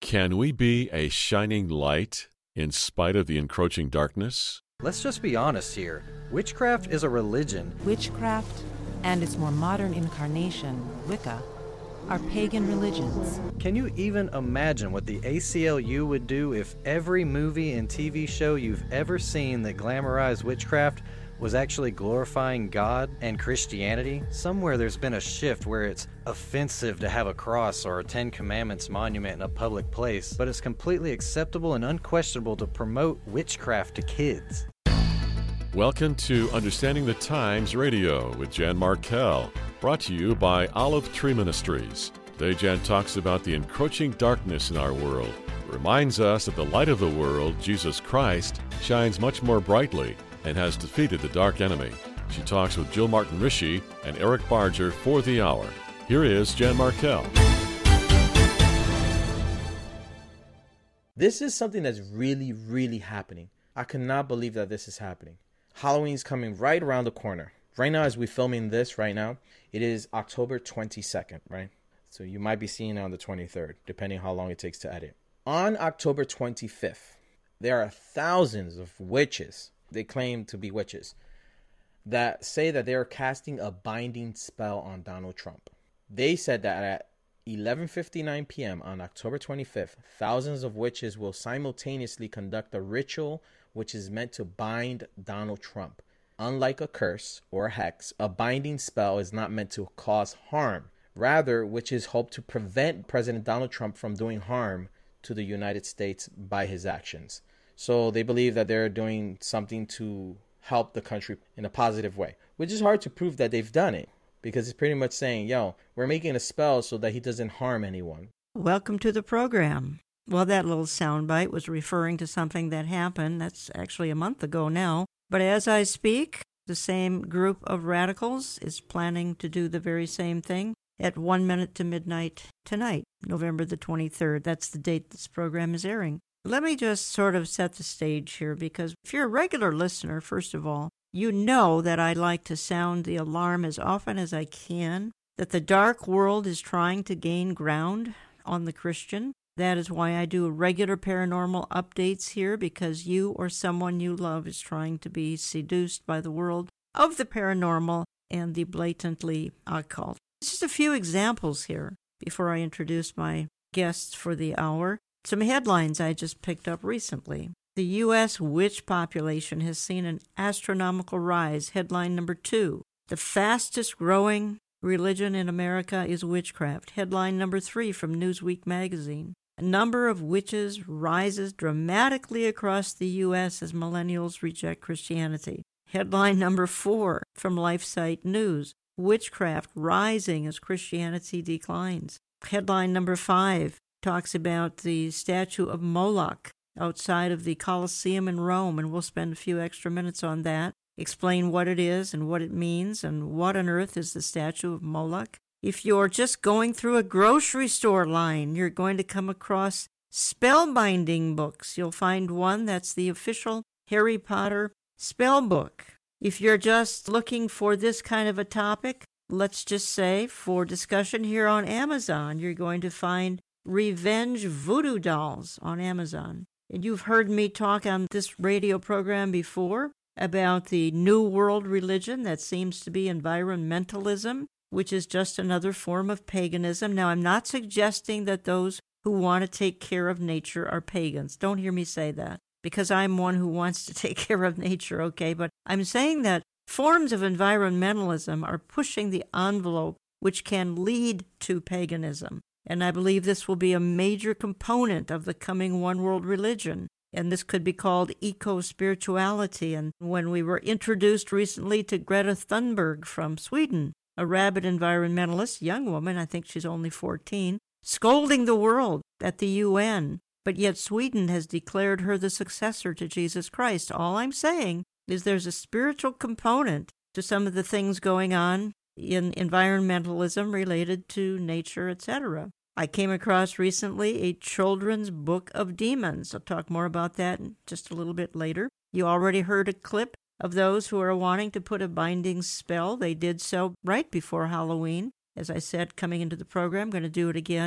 Can we be a shining light in spite of the encroaching darkness? Let's just be honest here. Witchcraft is a religion. Witchcraft and its more modern incarnation, Wicca, are pagan religions. Can you even imagine what the ACLU would do if every movie and TV show you've ever seen that glamorized witchcraft was actually glorifying God and Christianity? Somewhere there's been a shift where it's offensive to have a cross or a Ten Commandments monument in a public place, but it's completely acceptable and unquestionable to promote witchcraft to kids. Welcome to Understanding the Times Radio with Jan Markell, brought to you by Olive Tree Ministries. Today, Jan talks about the encroaching darkness in our world, reminds us that the light of the world, Jesus Christ, shines much more brightly and has defeated the dark enemy. She talks with Jill Martin Rishi and Eric Barger for the hour. Here is Jan Markell. This is something that's really happening. I cannot believe that this is happening. Halloween's coming right around the corner. Right now, as we're filming this right now, it is October 22nd, right? So you might be seeing it on the 23rd, depending how long it takes to edit. On October 25th, there are thousands of witches, they claim to be witches, that say that they are casting a binding spell on Donald Trump. They said that at 11:59 p.m. on October 25th, thousands of witches will simultaneously conduct a ritual which is meant to bind Donald Trump. Unlike a curse or a hex, a binding spell is not meant to cause harm. Rather, witches hope to prevent President Donald Trump from doing harm to the United States by his actions. So they believe that they're doing something to help the country in a positive way, which is hard to prove that they've done it, because it's pretty much saying, we're making a spell so that he doesn't harm anyone. Welcome to the program. Well, that little soundbite was referring to something that happened. That's actually a month ago now. But as I speak, the same group of radicals is planning to do the very same thing at 1 minute to midnight tonight, November the 23rd. That's the date this program is airing. Let me just sort of set the stage here, because if you're a regular listener, first of all, you know that I like to sound the alarm as often as I can, that the dark world is trying to gain ground on the Christian. That is why I do regular paranormal updates here, because you or someone you love is trying to be seduced by the world of the paranormal and the blatantly occult. Just a few examples here before I introduce my guests for the hour. Some headlines I just picked up recently. The U.S. witch population has seen an astronomical rise. Headline number 2. The fastest growing religion in America is witchcraft. Headline number 3 from Newsweek magazine. A number of witches rises dramatically across the U.S. as millennials reject Christianity. Headline number 4 from LifeSite News. Witchcraft rising as Christianity declines. Headline number 5 talks about the statue of Moloch outside of the Colosseum in Rome, and we'll spend a few extra minutes on that, explain what it is and what it means and what on earth is the statue of Moloch. If you're just going through a grocery store line, you're going to come across spellbinding books. You'll find one that's the official Harry Potter spell book. If you're just looking for this kind of a topic, let's just say for discussion here on Amazon, you're going to find Revenge Voodoo Dolls on Amazon. And you've heard me talk on this radio program before about the New World religion that seems to be environmentalism, which is just another form of paganism. Now, I'm not suggesting that those who want to take care of nature are pagans. Don't hear me say that, because I'm one who wants to take care of nature, okay? But I'm saying that forms of environmentalism are pushing the envelope, which can lead to paganism. And I believe this will be a major component of the coming one world religion. And this could be called eco-spirituality. And when we were introduced recently to Greta Thunberg from Sweden, a rabid environmentalist, young woman, I think she's only 14, scolding the world at the UN. But yet Sweden has declared her the successor to Jesus Christ. All I'm saying is there's a spiritual component to some of the things going on in environmentalism related to nature, etc. I came across recently a children's book of demons. I'll talk more about that in just a little bit later. You already heard a clip of those who are wanting to put a binding spell. They did so right before Halloween. As I said, coming into the program, I'm going to do it again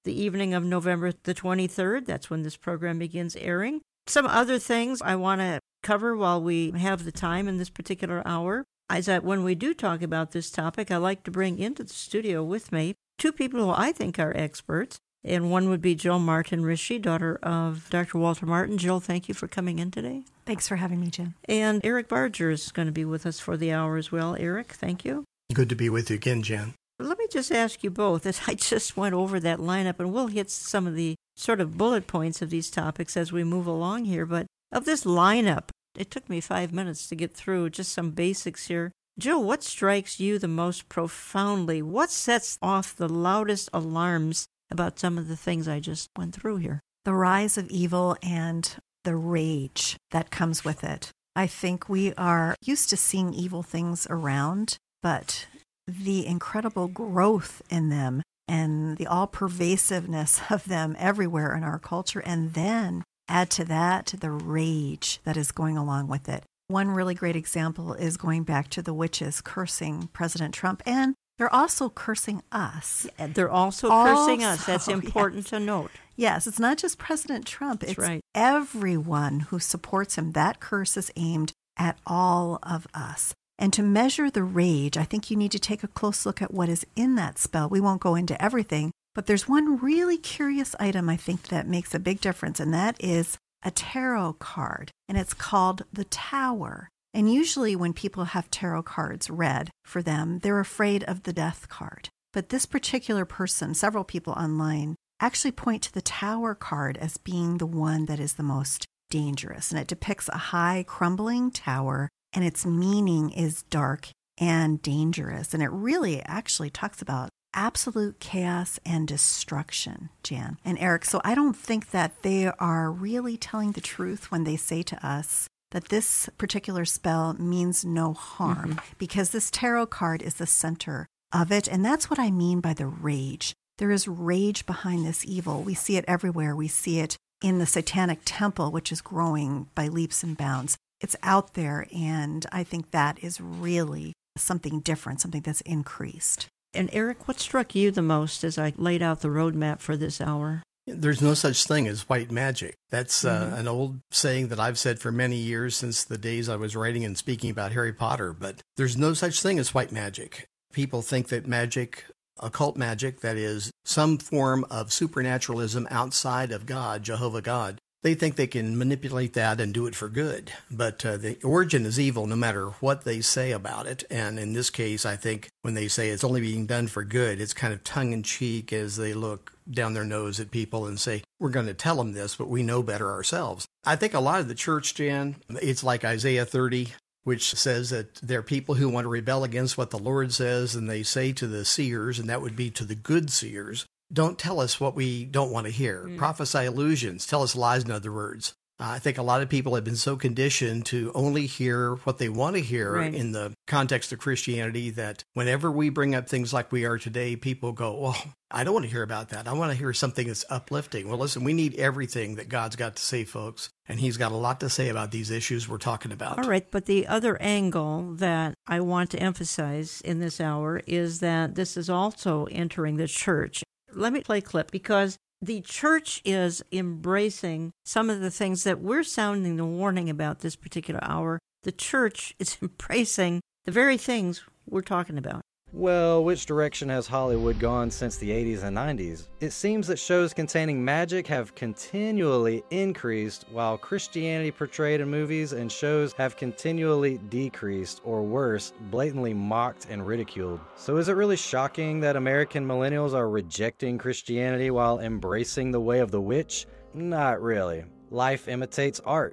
the evening of November the 23rd. That's when this program begins airing. Some other things I want to cover while we have the time in this particular hour is that when we do talk about this topic, I like to bring into the studio with me two people who I think are experts. And one would be Jill Martin Rishi, daughter of Dr. Walter Martin. Jill, thank you for coming in today. Thanks for having me, Jen. And Eric Barger is going to be with us for the hour as well. Eric, thank you. Good to be with you again, Jen. Let me just ask you both, as I just went over that lineup, and we'll hit some of the sort of bullet points of these topics as we move along here, but of this lineup, it took me 5 minutes to get through just some basics here. Jill, what strikes you the most profoundly? What sets off the loudest alarms about some of the things I just went through here? The rise of evil and the rage that comes with it. I think we are used to seeing evil things around, but the incredible growth in them and the all-pervasiveness of them everywhere in our culture, and then add to that the rage that is going along with it. One really great example is going back to the witches cursing President Trump, and they're also cursing us. And they're also cursing us. That's important to note. Yes, it's not just President Trump. That's it's right. Everyone who supports him. That curse is aimed at all of us. And to measure the rage, I think you need to take a close look at what is in that spell. We won't go into everything, but there's one really curious item I think that makes a big difference, and that is a tarot card, and it's called the Tower. And usually when people have tarot cards read for them, they're afraid of the death card. But this particular person, several people online, actually point to the Tower card as being the one that is the most dangerous. And it depicts a high crumbling tower, and its meaning is dark and dangerous. And it really actually talks about absolute chaos and destruction, Jan and Eric. So I don't think that they are really telling the truth when they say to us that this particular spell means no harm, because this tarot card is the center of it. And that's what I mean by the rage. There is rage behind this evil. We see it everywhere. We see it in the Satanic Temple, which is growing by leaps and bounds. It's out there, and I think that is really something different, something that's increased. And Eric, what struck you the most as I laid out the roadmap for this hour? There's no such thing as white magic. That's an old saying that I've said for many years, since the days I was writing and speaking about Harry Potter, but there's no such thing as white magic. People think that magic, occult magic, that is some form of supernaturalism outside of God, Jehovah God, they think they can manipulate that and do it for good. But the origin is evil no matter what they say about it. And in this case, I think when they say it's only being done for good, it's kind of tongue-in-cheek as they look down their nose at people and say, we're going to tell them this, but we know better ourselves. I think a lot of the church, Jan, it's like Isaiah 30, which says that there are people who want to rebel against what the Lord says, and they say to the seers, and that would be to the good seers, don't tell us what we don't want to hear. Prophesy illusions. Tell us lies, in other words. I think a lot of people have been so conditioned to only hear what they want to hear in the context of Christianity that whenever we bring up things like we are today, people go, well, I don't want to hear about that. I want to hear something that's uplifting. Well, listen, we need everything that God's got to say, folks. And he's got a lot to say about these issues we're talking about. All right, but the other angle that I want to emphasize in this hour is that this is also entering the church. Let me play a clip, because the church is embracing some of the things that we're sounding the warning about this particular hour. The church is embracing the very things we're talking about. Well, which direction has Hollywood gone since the 80s and 90s? It seems that shows containing magic have continually increased, while Christianity portrayed in movies and shows have continually decreased, or worse, blatantly mocked and ridiculed. So is it really shocking that American millennials are rejecting Christianity while embracing the way of the witch? Not really. Life imitates art.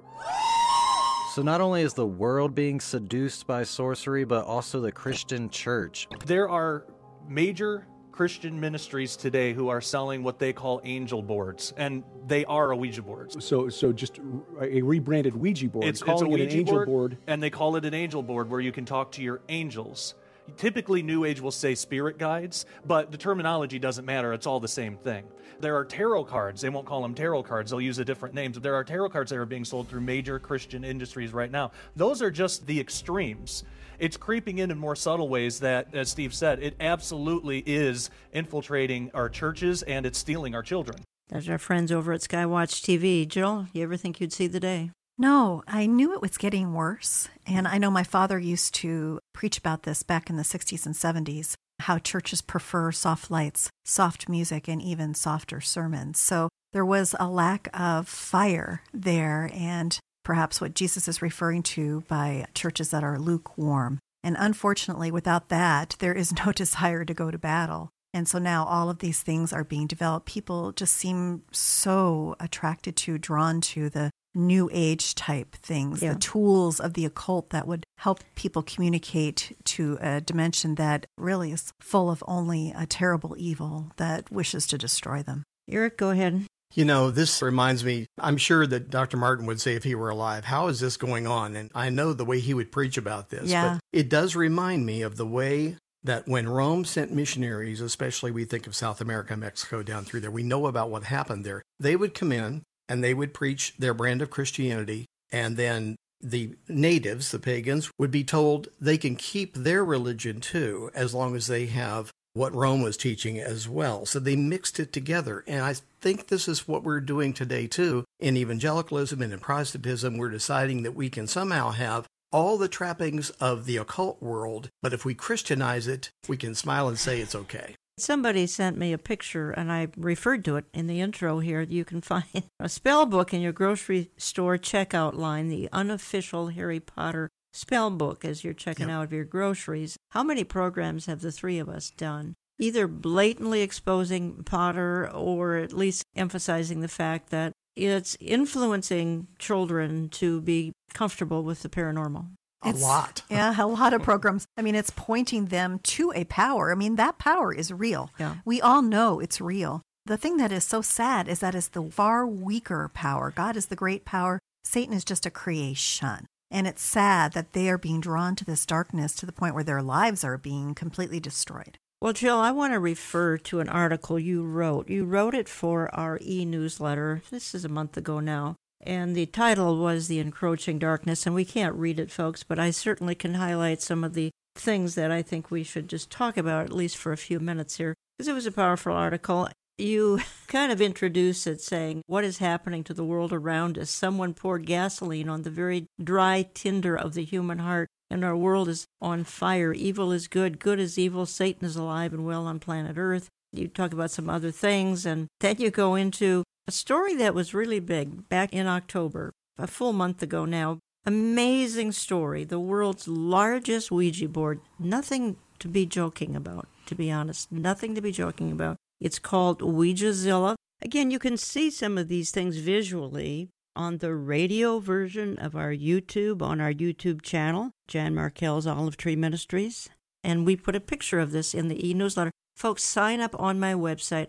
So not only is the world being seduced by sorcery, but also the Christian church. There are major Christian ministries today who are selling what they call angel boards, and they are a Ouija board. So just a rebranded Ouija board. It's a Ouija board, and they call it an angel board where you can talk to your angels. Typically, New Age will say spirit guides, but the terminology doesn't matter. It's all the same thing. There are tarot cards. They won't call them tarot cards. They'll use a different name. There are tarot cards that are being sold through major Christian industries right now. Those are just the extremes. It's creeping in more subtle ways that, as Steve said, it absolutely is infiltrating our churches and it's stealing our children. That's our friends over at Skywatch TV. Jill, you ever think you'd see the day? No, I knew it was getting worse. And I know my father used to preach about this back in the 60s and 70s, how churches prefer soft lights, soft music, and even softer sermons. So there was a lack of fire there, and perhaps what Jesus is referring to by churches that are lukewarm. And unfortunately, without that, there is no desire to go to battle. And so now all of these things are being developed. People just seem so attracted to, drawn to the New Age type things, the tools of the occult that would help people communicate to a dimension that really is full of only a terrible evil that wishes to destroy them. Eric, go ahead. You know, this reminds me, I'm sure that Dr. Martin would say if he were alive, how is this going on? And I know the way he would preach about this, but it does remind me of the way that when Rome sent missionaries, especially we think of South America, Mexico, down through there, we know about what happened there. They would come in and they would preach their brand of Christianity, and then the natives, the pagans, would be told they can keep their religion too, as long as they have what Rome was teaching as well. So they mixed it together. And I think this is what we're doing today too. In evangelicalism and in Protestantism, we're deciding that we can somehow have all the trappings of the occult world, but if we Christianize it, we can smile and say it's okay. Somebody sent me a picture, and I referred to it in the intro here. You can find a spell book in your grocery store checkout line, the unofficial Harry Potter spell book as you're checking out of your groceries. How many programs have the three of us done? Either blatantly exposing Potter or at least emphasizing the fact that it's influencing children to be comfortable with the paranormal. A lot. Yeah, a lot of programs. I mean, it's pointing them to a power. I mean, that power is real. Yeah. We all know it's real. The thing that is so sad is that it's the far weaker power. God is the great power. Satan is just a creation. And it's sad that they are being drawn to this darkness to the point where their lives are being completely destroyed. Well, Jill, I want to refer to an article you wrote. You wrote it for our e-newsletter. This is a month ago now. And the title was The Encroaching Darkness. And we can't read it, folks, but I certainly can highlight some of the things that I think we should just talk about, at least for a few minutes here, because it was a powerful article. You kind of introduce it saying, what is happening to the world around us? Someone poured gasoline on the very dry tinder of the human heart, and our world is on fire. Evil is good, good is evil, Satan is alive and well on planet Earth. You talk about some other things, and then you go into a story that was really big back in October, a full month ago now. Amazing story. The world's largest Ouija board. Nothing to be joking about, to be honest. Nothing to be joking about. It's called Ouijazilla. Again, you can see some of these things visually on the radio version of our YouTube, on our YouTube channel, Jan Markell's Olive Tree Ministries. And we put a picture of this in the e-newsletter. Folks, sign up on my website,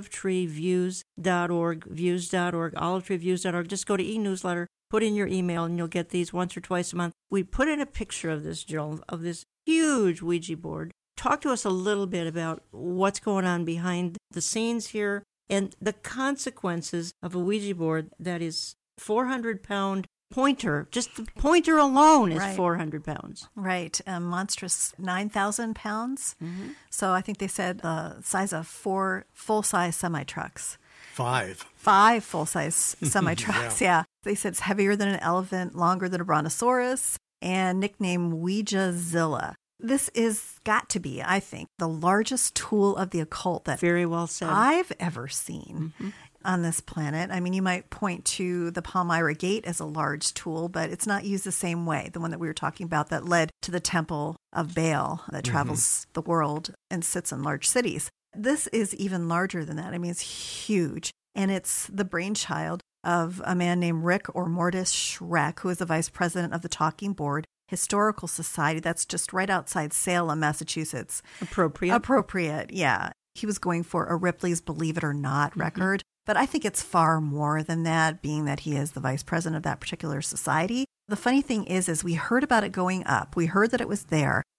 olivetreeviews.org, views.org, olivetreeviews.org. Just go to e-newsletter, put in your email, and you'll get these once or twice a month. We put in a picture of this, Jill, of this huge Ouija board. Talk to us a little bit about what's going on behind the scenes here and the consequences of a Ouija board that is 400-pound pointer. Just the pointer alone is 400 pounds. Right. A monstrous 9,000 pounds. Mm-hmm. So I think they said the size of 4 full-size semi-trucks. 5 full-size semi-trucks, yeah. They said it's heavier than an elephant, longer than a brontosaurus, and nicknamed Ouijazilla. This is got to be, I think, the largest tool of the occult that very well said I've ever seen on this planet. I mean, you might point to the Palmyra Gate as a large tool, but it's not used the same way. The one that we were talking about that led to the Temple of Baal that travels the world and sits in large cities. This is even larger than that. I mean, it's huge. And it's the brainchild of a man named Rick or Mortis Schreck, who is the vice president of the Talking Board Historical Society. That's just right outside Salem, Massachusetts. Appropriate, yeah. He was going for a Ripley's Believe It or Not record. But I think it's far more than that, being that he is the vice president of that particular society. The funny thing is we heard about it going up. We heard that it was there.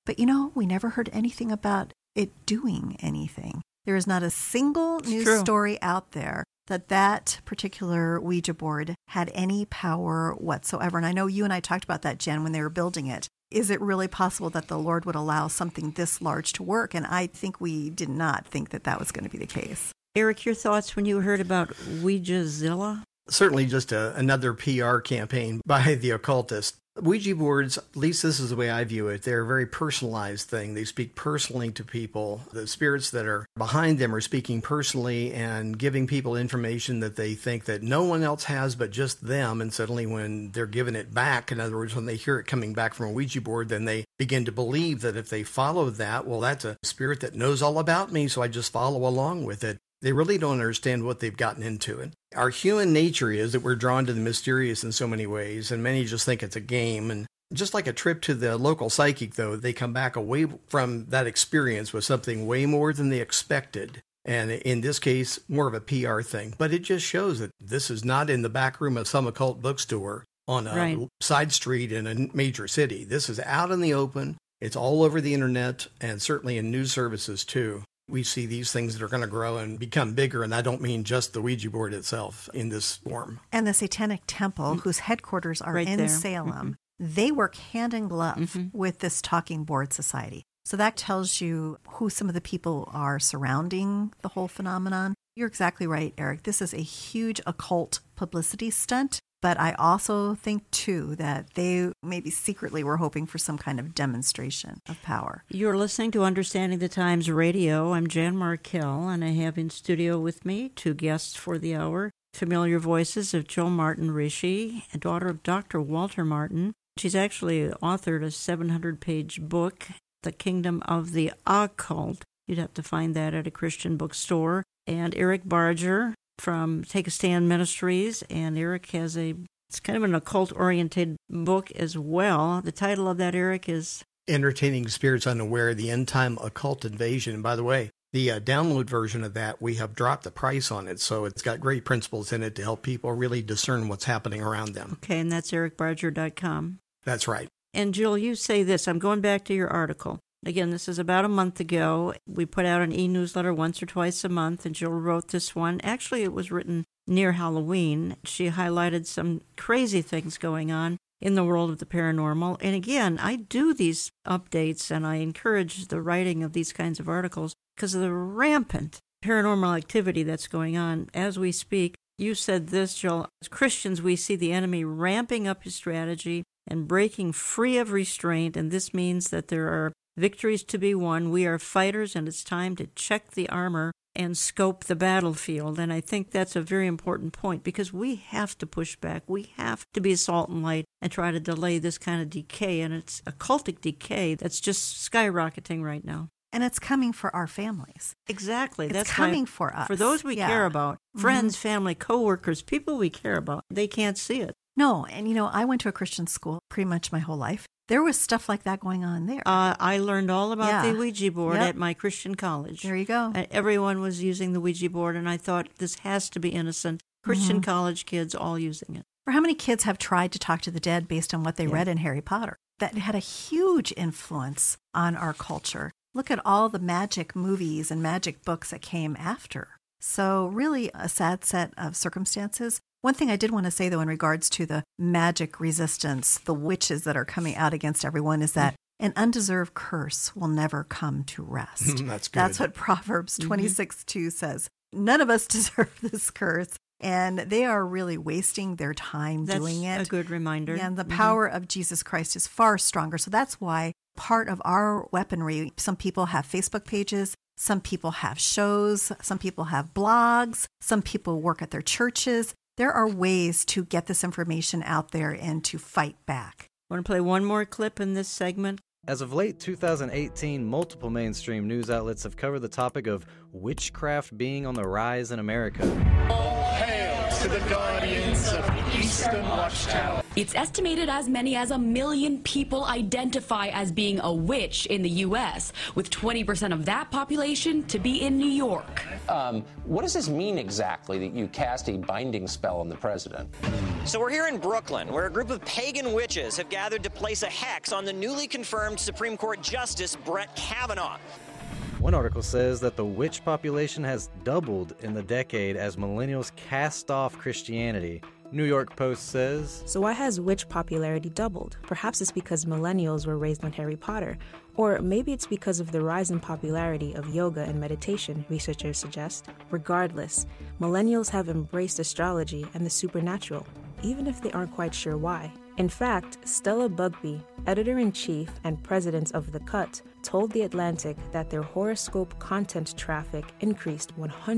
But we never heard anything about it doing anything. There is not a single news story out there that particular Ouija board had any power whatsoever. And I know you and I talked about that, Jen, when they were building it. Is it really possible that the Lord would allow something this large to work? And I think we did not think that was going to be the case. Eric, your thoughts when you heard about Ouijazilla? Certainly just another PR campaign by the occultist. Ouija boards, at least this is the way I view it, they're a very personalized thing. They speak personally to people. The spirits that are behind them are speaking personally and giving people information that they think that no one else has but just them. And suddenly when they're given it back, in other words, when they hear it coming back from a Ouija board, then they begin to believe that if they follow that, well, that's a spirit that knows all about me, so I just follow along with it. They really don't understand what they've gotten into. And our human nature is that we're drawn to the mysterious in so many ways, and many just think it's a game. And just like a trip to the local psychic, though, they come back away from that experience with something way more than they expected. And in this case, more of a PR thing. But it just shows that this is not in the back room of some occult bookstore on a side street in a major city. This is out in the open. It's all over the internet and certainly in news services, too. We see these things that are going to grow and become bigger, and I don't mean just the Ouija board itself in this form. And the Satanic Temple, whose headquarters are in Salem, they work hand in glove with this Talking Board Society. So that tells you who some of the people are surrounding the whole phenomenon. You're exactly right, Eric. This is a huge occult publicity stunt. But I also think, too, that they maybe secretly were hoping for some kind of demonstration of power. You're listening to Understanding the Times Radio. I'm Jan Markell, and I have in studio with me 2 guests for the hour. Familiar voices of Jo Martin Rishi, a daughter of Dr. Walter Martin. She's actually authored a 700-page book, The Kingdom of the Occult. You'd have to find that at a Christian bookstore. And Eric Barger from Take a Stand Ministries, and Eric has it's kind of an occult-oriented book as well. The title of that, Eric, is Entertaining Spirits Unaware, The End Time Occult Invasion. And by the way, the download version of that, we have dropped the price on it, so it's got great principles in it to help people really discern what's happening around them. Okay, and that's ericbarger.com. That's right. And Jill, you say this. I'm going back to your article. Again, this is about a month ago. We put out an e-newsletter once or twice a month, and Jill wrote this one. Actually, it was written near Halloween. She highlighted some crazy things going on in the world of the paranormal. And again, I do these updates, and I encourage the writing of these kinds of articles because of the rampant paranormal activity that's going on as we speak. You said this, Jill. As Christians, we see the enemy ramping up his strategy and breaking free of restraint, and this means that there are victories to be won. We are fighters, and it's time to check the armor and scope the battlefield. And I think that's a very important point because we have to push back. We have to be salt and light and try to delay this kind of decay. And it's a cultic decay that's just skyrocketing right now. And it's coming for our families. Exactly. That's coming for us. For those we care about, friends, family, coworkers, people we care about, they can't see it. No. And, I went to a Christian school pretty much my whole life. There was stuff like that going on there. I learned all about the Ouija board at my Christian college. There you go. Everyone was using the Ouija board, and I thought this has to be innocent. Christian college kids all using it. Or how many kids have tried to talk to the dead based on what they read in Harry Potter? That had a huge influence on our culture. Look at all the magic movies and magic books that came after. So really a sad set of circumstances. One thing I did want to say, though, in regards to the magic resistance, the witches that are coming out against everyone, is that an undeserved curse will never come to rest. That's good. That's what Proverbs 26:2 says. None of us deserve this curse, and they are really wasting their time doing it. That's a good reminder. And the power of Jesus Christ is far stronger. So that's why part of our weaponry, some people have Facebook pages, some people have shows, some people have blogs, some people work at their churches. There are ways to get this information out there and to fight back. Want to play one more clip in this segment? As of late 2018, multiple mainstream news outlets have covered the topic of witchcraft being on the rise in America. All hail to the guardians of the Eastern Watchtower. It's estimated as many as 1 million people identify as being a witch in the U.S., with 20% of that population to be in New York. What does this mean exactly, that you cast a binding spell on the president? So we're here in Brooklyn, where a group of pagan witches have gathered to place a hex on the newly confirmed Supreme Court Justice Brett Kavanaugh. One article says that the witch population has doubled in the decade as millennials cast off Christianity. New York Post says, so why has witch popularity doubled? Perhaps it's because millennials were raised on Harry Potter. Or maybe it's because of the rise in popularity of yoga and meditation, researchers suggest. Regardless, millennials have embraced astrology and the supernatural, even if they aren't quite sure why. In fact, Stella Bugbee, editor-in-chief and president of The Cut, told The Atlantic that their horoscope content traffic increased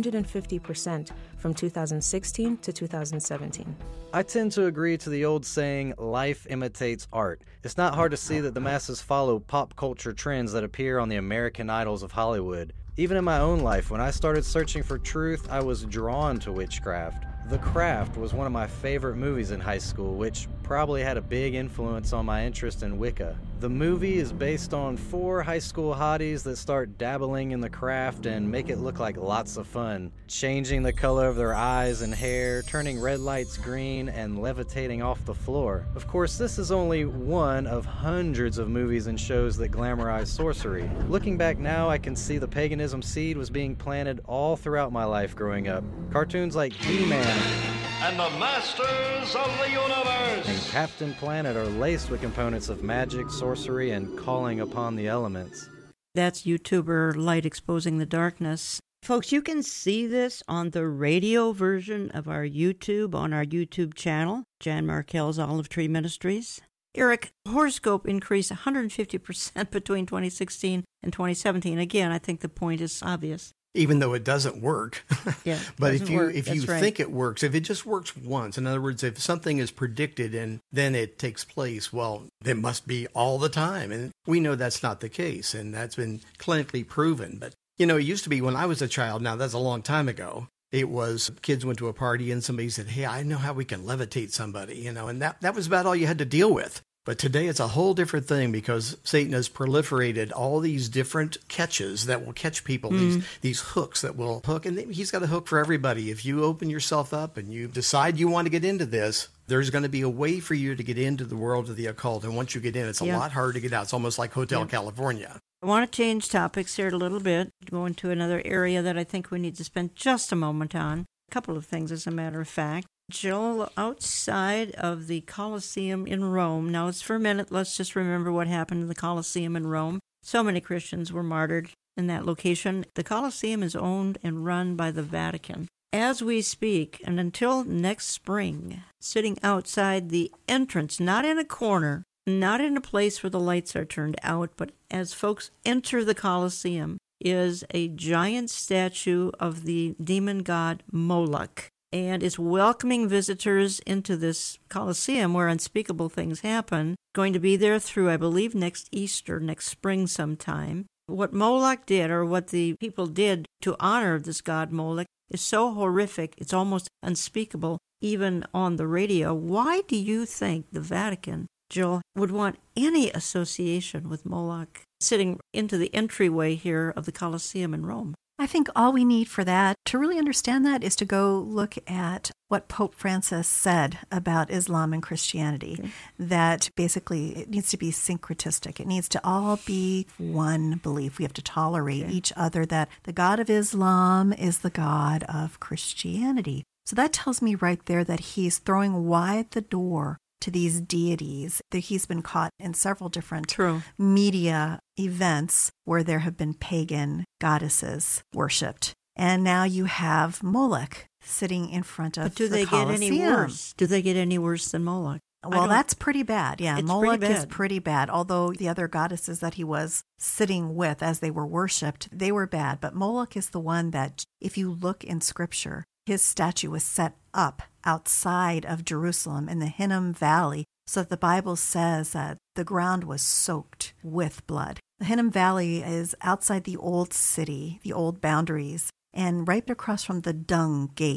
150% from 2016 to 2017. I tend to agree to the old saying, life imitates art. It's not hard to see that the masses follow pop culture trends that appear on the American Idols of Hollywood. Even in my own life, when I started searching for truth, I was drawn to witchcraft. The Craft was one of my favorite movies in high school, which probably had a big influence on my interest in Wicca. The movie is based on 4 high school hotties that start dabbling in the craft and make it look like lots of fun, changing the color of their eyes and hair, turning red lights green, and levitating off the floor. Of course, this is only one of hundreds of movies and shows that glamorize sorcery. Looking back now, I can see the paganism seed was being planted all throughout my life growing up. Cartoons like He-Man and the Masters of the Universe and Captain Planet are laced with components of magic, sorcery, and calling upon the elements. That's YouTuber Light Exposing the Darkness. Folks, you can see this on the radio version of our YouTube, on our YouTube channel, Jan Markell's Olive Tree Ministries. Eric, horoscope increased 150% between 2016 and 2017. Again, I think the point is obvious. Even though it doesn't work. Yeah, but if you right. think it works, if it just works once, in other words, if something is predicted and then it takes place, well, it must be all the time. And we know that's not the case, and that's been clinically proven. But, it used to be when I was a child, now that's a long time ago, it was kids went to a party and somebody said, hey, I know how we can levitate somebody, and that was about all you had to deal with. But today it's a whole different thing because Satan has proliferated all these different catches that will catch people, these hooks that will hook. And he's got a hook for everybody. If you open yourself up and you decide you want to get into this, there's going to be a way for you to get into the world of the occult. And once you get in, it's a lot harder to get out. It's almost like Hotel California. I want to change topics here a little bit, go into another area that I think we need to spend just a moment on. A couple of things, as a matter of fact. Jill, outside of the Colosseum in Rome, now it's for a minute, let's just remember what happened in the Colosseum in Rome. So many Christians were martyred in that location. The Colosseum is owned and run by the Vatican. As we speak, and until next spring, sitting outside the entrance, not in a corner, not in a place where the lights are turned out, but as folks enter the Colosseum, is a giant statue of the demon god Moloch. And is welcoming visitors into this Colosseum where unspeakable things happen. Going to be there through, I believe, next Easter, next spring sometime. What Moloch did, or what the people did to honor this god Moloch, is so horrific, it's almost unspeakable, even on the radio. Why do you think the Vatican, Jill, would want any association with Moloch sitting into the entryway here of the Colosseum in Rome? I think all we need for that, to really understand that, is to go look at what Pope Francis said about Islam and Christianity, that basically it needs to be syncretistic. It needs to all be one belief. We have to tolerate each other, that the God of Islam is the God of Christianity. So that tells me right there that he's throwing wide the door to these deities. That he's been caught in several different media events where there have been pagan goddesses worshipped. And now you have Moloch sitting in front of the Colosseum. But do they get any worse? Do they get any worse than Moloch? Well, that's pretty bad. Yeah, Moloch is pretty bad. Although the other goddesses that he was sitting with as they were worshipped, they were bad. But Moloch is the one that, if you look in Scripture, his statue was set up outside of Jerusalem in the Hinnom Valley, so that the Bible says that the ground was soaked with blood. The Hinnom Valley is outside the old city, the old boundaries, and right across from the Dung Gate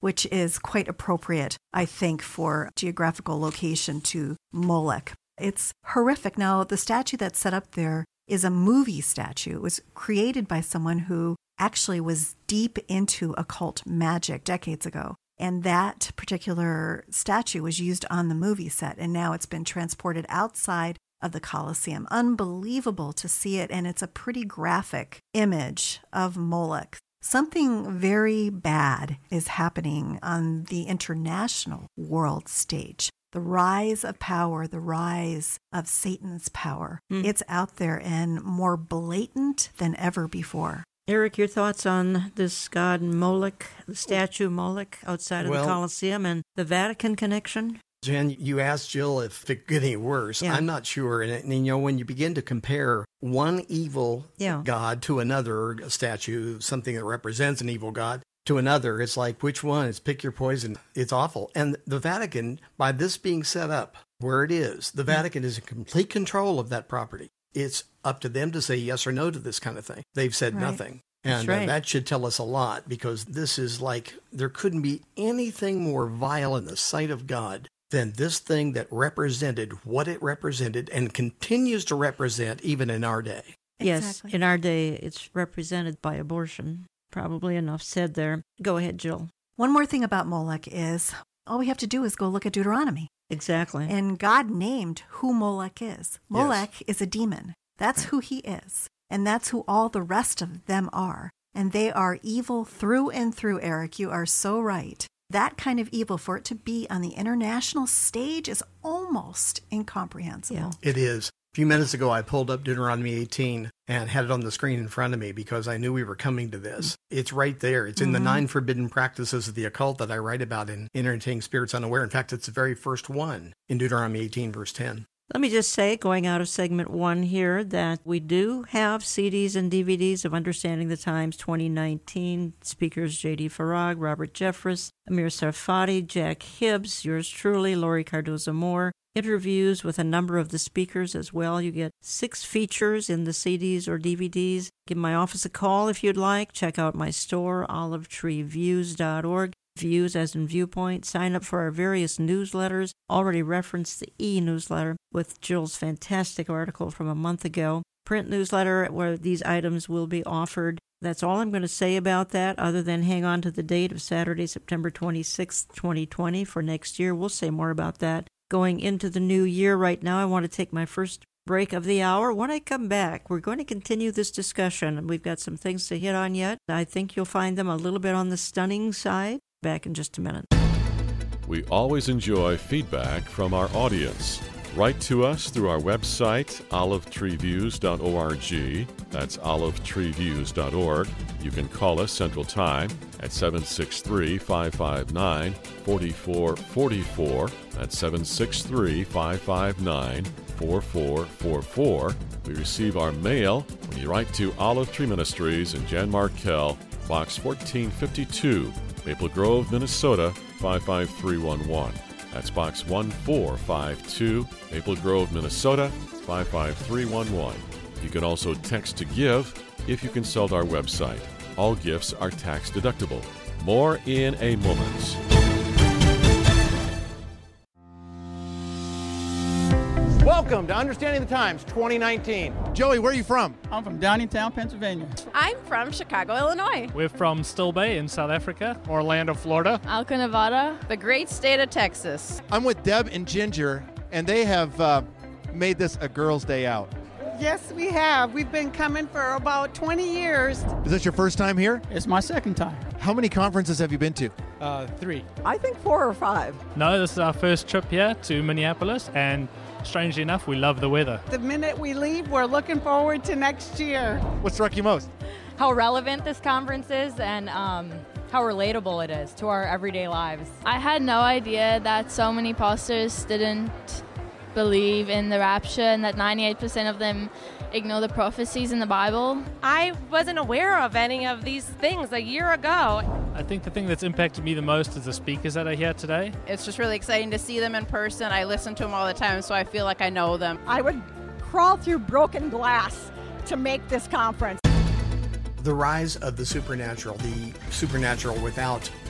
which is quite appropriate, I think, for geographical location to Molech. It's horrific. Now, the statue that's set up there is a movie statue. It was created by someone who actually was deep into occult magic decades ago. And that particular statue was used on the movie set, and now it's been transported outside of the Colosseum. Unbelievable to see it, and it's a pretty graphic image of Molech. Something very bad is happening on the international world stage. The rise of power, the rise of Satan's power. It's out there and more blatant than ever before. Eric, your thoughts on this god Molech, the statue of Molech outside of the Colosseum and the Vatican connection? Jen, you asked Jill if it could get any worse. Yeah. I'm not sure. And when you begin to compare one evil god to another, a statue, something that represents an evil god, to another, it's like, which one? It's pick your poison. It's awful. And the Vatican, by this being set up where it is, the Vatican is in complete control of that property. It's up to them to say yes or no to this kind of thing. They've said nothing. And that should tell us a lot, because this is like, there couldn't be anything more vile in the sight of God than this thing that represented what it represented and continues to represent even in our day. Yes, in our day, it's represented by abortion. Probably enough said there. Go ahead, Jill. One more thing about Molech is all we have to do is go look at Deuteronomy. Exactly. And God named who Molech is. Molech is a demon. That's who he is. And that's who all the rest of them are. And they are evil through and through, Eric. You are so right. That kind of evil, for it to be on the international stage, is almost incomprehensible. Yeah. It is. A few minutes ago, I pulled up Deuteronomy 18 and had it on the screen in front of me because I knew we were coming to this. It's right there. It's in the 9 forbidden practices of the occult that I write about in Entertaining Spirits Unaware. In fact, it's the very first one in Deuteronomy 18, verse 10. Let me just say, going out of segment 1 here, that we do have CDs and DVDs of Understanding the Times 2019. Speakers J.D. Farag, Robert Jeffress, Amir Sarfati, Jack Hibbs, yours truly, Lori Cardoza-Moore. Interviews with a number of the speakers as well. You get 6 features in the CDs or DVDs. Give my office a call if you'd like. Check out my store, olivetreeviews.org. Views as in viewpoint. Sign up for our various newsletters. Already referenced the e-newsletter with Jill's fantastic article from a month ago. Print newsletter where these items will be offered. That's all I'm going to say about that, other than hang on to the date of Saturday, September 26th, 2020 for next year. We'll say more about that going into the new year. Right now, I want to take my first break of the hour. When I come back, we're going to continue this discussion. We've got some things to hit on yet. I think you'll find them a little bit on the stunning side. Back in just a minute. We always enjoy feedback from our audience. Write to us through our website, olivetreeviews.org. That's olivetreeviews.org. You can call us Central Time at 763-559-4444. That's 763-559-4444. We receive our mail when you write to Olive Tree Ministries in Jan Markell, Box 1452, Maple Grove, Minnesota, 55311. That's Box 1452, Maple Grove, Minnesota, 55311. You can also text to give if you consult our website. All gifts are tax deductible. More in a moment. Welcome to Understanding the Times 2019. Joey, where are you from? I'm from Downingtown, Pennsylvania. I'm from Chicago, Illinois. We're from Still Bay in South Africa. Orlando, Florida. Alca, Nevada. The great state of Texas. I'm with Deb and Ginger, and they have made this a girls' day out. Yes, we have. We've been coming for about 20 years. Is this your first time here? It's my second time. How many conferences have you been to? 3. I think 4 or 5. No, this is our first trip here to Minneapolis, and strangely enough, we love the weather. The minute we leave, we're looking forward to next year. What struck you most? How relevant this conference is and how relatable it is to our everyday lives. I had no idea that so many pastors didn't believe in the rapture and that 98% of them ignore the prophecies in the Bible. I wasn't aware of any of these things a year ago. I think the thing that's impacted me the most is the speakers that are here today. It's just really exciting to see them in person. I listen to them all the time, so I feel like I know them. I would crawl through broken glass to make this conference. The rise of the supernatural without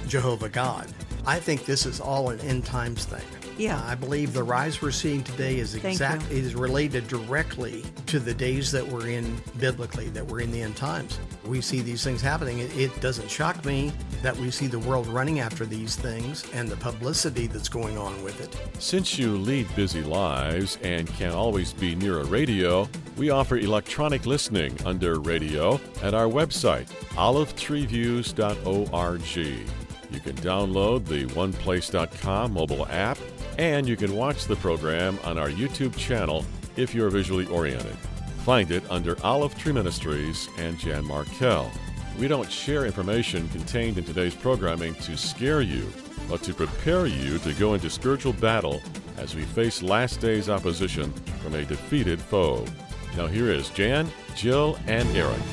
Jehovah God. I think this is all an end times thing. Yeah. I believe the rise we're seeing today is related directly to the days that we're in biblically, that we're in the end times. We see these things happening. It doesn't shock me that we see the world running after these things and the publicity that's going on with it. Since you lead busy lives and can't always be near a radio, we offer electronic listening under radio at our website, olivetreeviews.org. You can download the oneplace.com mobile app, and you can watch the program on our YouTube channel if you're visually oriented. Find it under Olive Tree Ministries and Jan Markell. We don't share information contained in today's programming to scare you, but to prepare you to go into spiritual battle as we face last days opposition from a defeated foe. Now here is Jan, Jill, and Eric.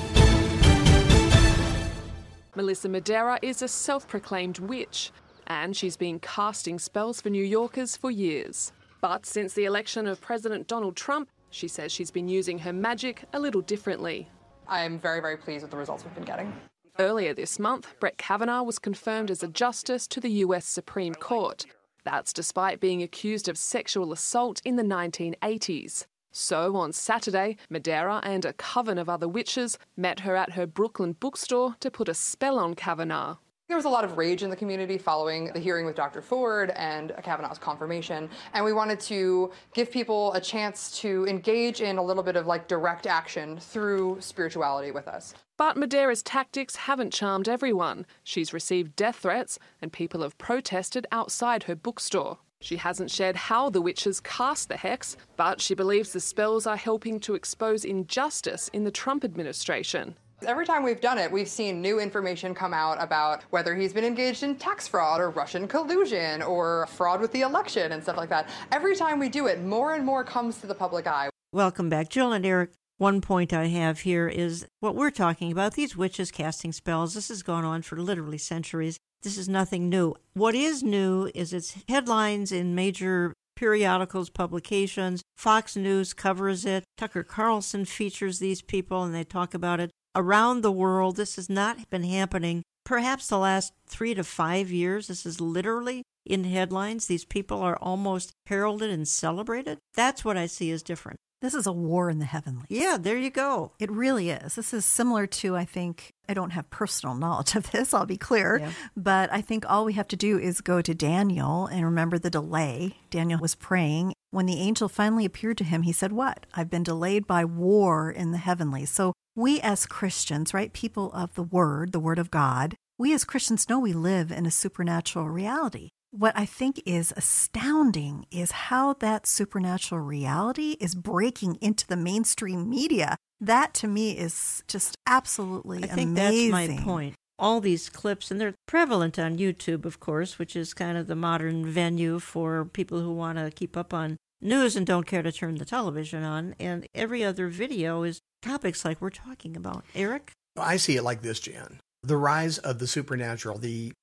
Melissa Madera is a self-proclaimed witch, and she's been casting spells for New Yorkers for years. But since the election of President Donald Trump, she says she's been using her magic a little differently. I'm very, very pleased with the results we've been getting. Earlier this month, Brett Kavanaugh was confirmed as a justice to the US Supreme Court. That's despite being accused of sexual assault in the 1980s. So on Saturday, Madera and a coven of other witches met her at her Brooklyn bookstore to put a spell on Kavanaugh. There was a lot of rage in the community following the hearing with Dr. Ford and Kavanaugh's confirmation, and we wanted to give people a chance to engage in a little bit of direct action through spirituality with us. But Madera's tactics haven't charmed everyone. She's received death threats, and people have protested outside her bookstore. She hasn't shared how the witches cast the hex, but she believes the spells are helping to expose injustice in the Trump administration. Every time we've done it, we've seen new information come out about whether he's been engaged in tax fraud or Russian collusion or fraud with the election and stuff like that. Every time we do it, more and more comes to the public eye. Welcome back, Jill and Eric. One point I have here is what we're talking about, these witches casting spells. This has gone on for literally centuries. This is nothing new. What is new is its headlines in major periodicals, publications. Fox News covers it. Tucker Carlson features these people, and they talk about it. Around the world, this has not been happening perhaps the last 3 to 5 years. This is literally in headlines. These people are almost heralded and celebrated. That's what I see as different. This is a war in the heavenlies. Yeah, there you go. It really is. This is similar to, I think, I don't have personal knowledge of this, I'll be clear, but I think all we have to do is go to Daniel and remember the delay. Daniel was praying. When the angel finally appeared to him, he said, what? I've been delayed by war in the heavenlies. So we as Christians, right, people of the Word of God, we as Christians know we live in a supernatural reality. What I think is astounding is how that supernatural reality is breaking into the mainstream media. That to me is just absolutely amazing. I think that's my point. All these clips, and they're prevalent on YouTube, of course, which is kind of the modern venue for people who want to keep up on news and don't care to turn the television on. And every other video is topics like we're talking about. Eric? I see it like this, Jan. The rise of the supernatural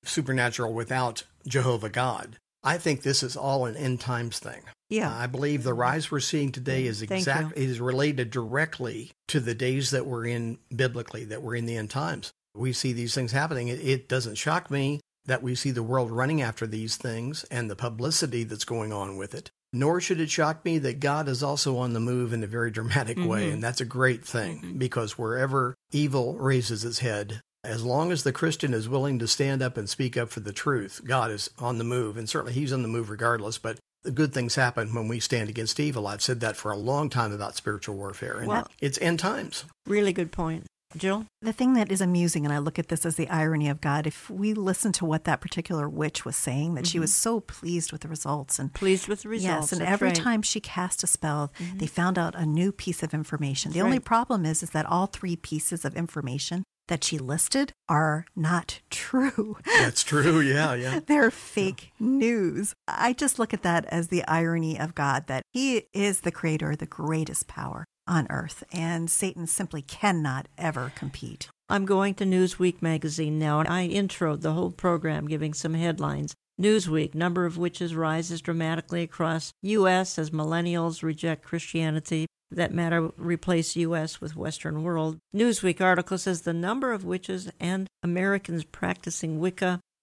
without Jehovah God. I think this is all an end times thing. Yeah. I believe the rise we're seeing today is related directly to the days that we're in biblically, that we're in the end times. We see these things happening. It doesn't shock me that we see the world running after these things and the publicity that's going on with it. Nor should it shock me that God is also on the move in a very dramatic way. And that's a great thing because wherever evil raises its head, as long as the Christian is willing to stand up and speak up for the truth, God is on the move. And certainly he's on the move regardless. But the good things happen when we stand against evil. I've said that for a long time about spiritual warfare. And it's end times. Really good point. Jill? The thing that is amusing, and I look at this as the irony of God, if we listen to what that particular witch was saying, that she was so pleased with the results. Pleased with the results. Yes, and every time she cast a spell, they found out a new piece of information. The only problem is that all 3 pieces of information that she listed are not true. That's true, yeah. They're fake news. I just look at that as the irony of God, that he is the creator, the greatest power on earth, and Satan simply cannot ever compete. I'm going to Newsweek magazine now, and I introed the whole program giving some headlines. Newsweek, number of witches rises dramatically across U.S. as millennials reject Christianity. For that matter, replace U.S. with Western world. Newsweek article says the number of witches and Americans practicing Wicca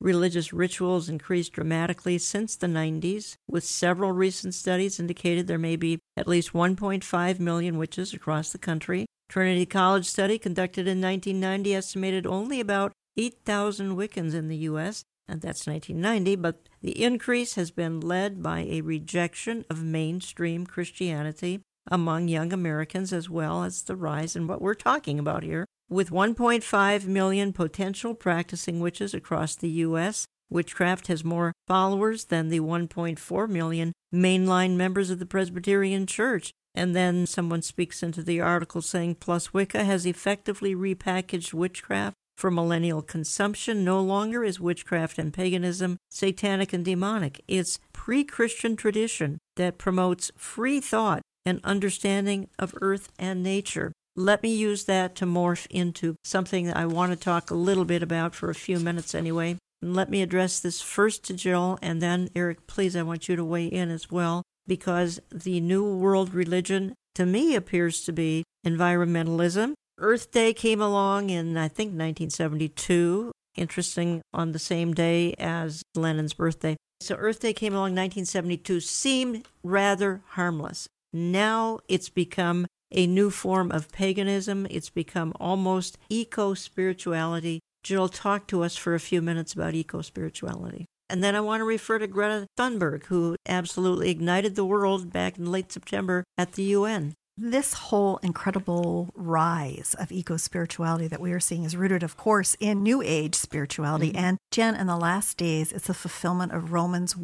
religious rituals increased dramatically since the 90s, with several recent studies indicated there may be at least 1.5 million witches across the country. Trinity College study conducted in 1990 estimated only about 8,000 Wiccans in the U.S., and that's 1990, but the increase has been led by a rejection of mainstream Christianity among young Americans, as well as the rise in what we're talking about here. With 1.5 million potential practicing witches across the U.S., witchcraft has more followers than the 1.4 million mainline members of the Presbyterian Church. And then someone speaks into the article saying, plus Wicca has effectively repackaged witchcraft for millennial consumption. No longer is witchcraft and paganism satanic and demonic. It's pre-Christian tradition that promotes free thought and understanding of earth and nature. Let me use that to morph into something that I want to talk a little bit about for a few minutes anyway. And let me address this first to Jill, and then, Eric, please, I want you to weigh in as well, because the New World religion, to me, appears to be environmentalism. Earth Day came along in, I think, 1972, interesting, on the same day as Lenin's birthday. So Earth Day came along in 1972, seemed rather harmless. Now it's become a new form of paganism. It's become almost eco-spirituality. Jill, talk to us for a few minutes about eco-spirituality. And then I want to refer to Greta Thunberg, who absolutely ignited the world back in late September at the UN. This whole incredible rise of eco-spirituality that we are seeing is rooted, of course, in New Age spirituality. Mm-hmm. And Jen, in the last days, it's a fulfillment of Romans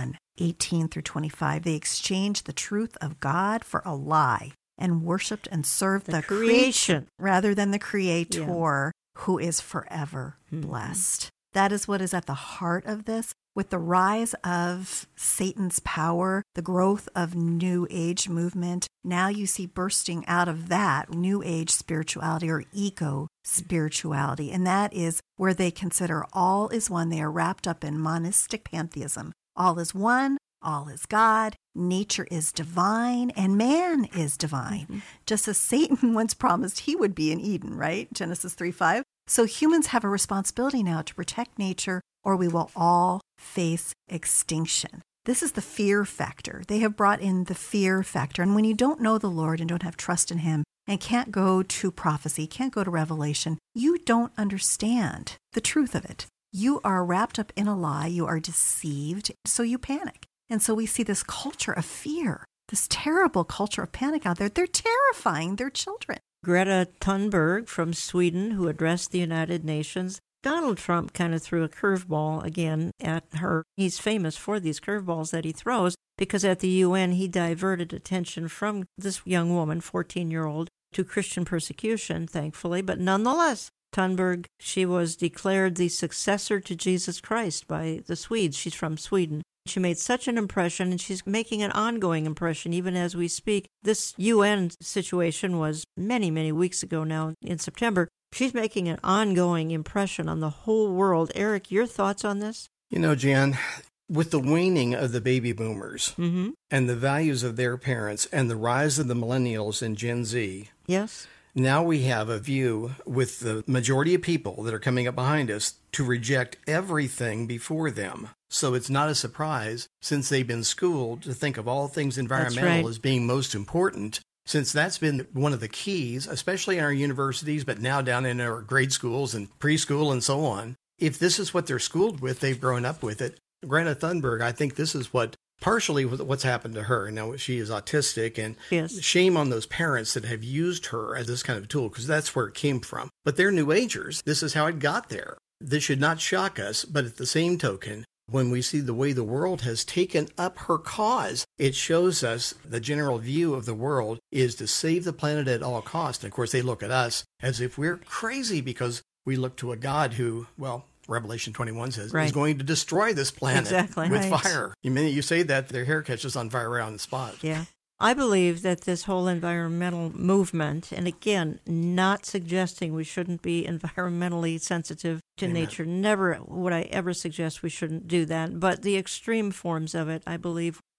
1:18 through 25. They exchanged the truth of God for a lie and worshipped and served the creation rather than the Creator, who is forever blessed. That is what is at the heart of this. With the rise of Satan's power, the growth of New Age movement, now you see bursting out of that New Age spirituality or eco-spirituality. And that is where they consider all is one. They are wrapped up in monistic pantheism. All is one, all is God, nature is divine, and man is divine. Mm-hmm. Just as Satan once promised he would be in Eden, right? Genesis 3:5. So humans have a responsibility now to protect nature, or we will all face extinction. This is the fear factor. They have brought in the fear factor. And when you don't know the Lord and don't have trust in him and can't go to prophecy, can't go to revelation, you don't understand the truth of it. You are wrapped up in a lie. You are deceived. So you panic. And so we see this culture of fear, this terrible culture of panic out there. They're terrifying their children. Greta Thunberg from Sweden, who addressed the United Nations. Donald Trump kind of threw a curveball again at her. He's famous for these curveballs that he throws because at the UN he diverted attention from this young woman, 14-year-old, to Christian persecution, thankfully. But nonetheless, Thunberg, she was declared the successor to Jesus Christ by the Swedes. She's from Sweden. She made such an impression, and she's making an ongoing impression even as we speak. This UN situation was many, many weeks ago now in September. She's making an ongoing impression on the whole world. Eric, your thoughts on this? You know, Jan, with the waning of the baby boomers and the values of their parents and the rise of the millennials and Gen Z, yes, now we have a view with the majority of people that are coming up behind us to reject everything before them. So it's not a surprise, since they've been schooled to think of all things environmental as being most important, since that's been one of the keys, especially in our universities, but now down in our grade schools and preschool and so on. If this is what they're schooled with, they've grown up with it. Greta Thunberg, I think this is partially what's happened to her. Now, she is autistic, and shame on those parents that have used her as this kind of tool, because that's where it came from. But they're New Agers. This is how it got there. This should not shock us, but at the same token, when we see the way the world has taken up her cause, it shows us the general view of the world is to save the planet at all costs. And of course, they look at us as if we're crazy because we look to a God who, well, Revelation 21 says, is going to destroy this planet with fire. The minute you say that, their hair catches on fire right on the spot. Yeah. I believe that this whole environmental movement, and again, not suggesting we shouldn't be environmentally sensitive to nature. Never would I ever suggest we shouldn't do that. But the extreme forms of it, I believe,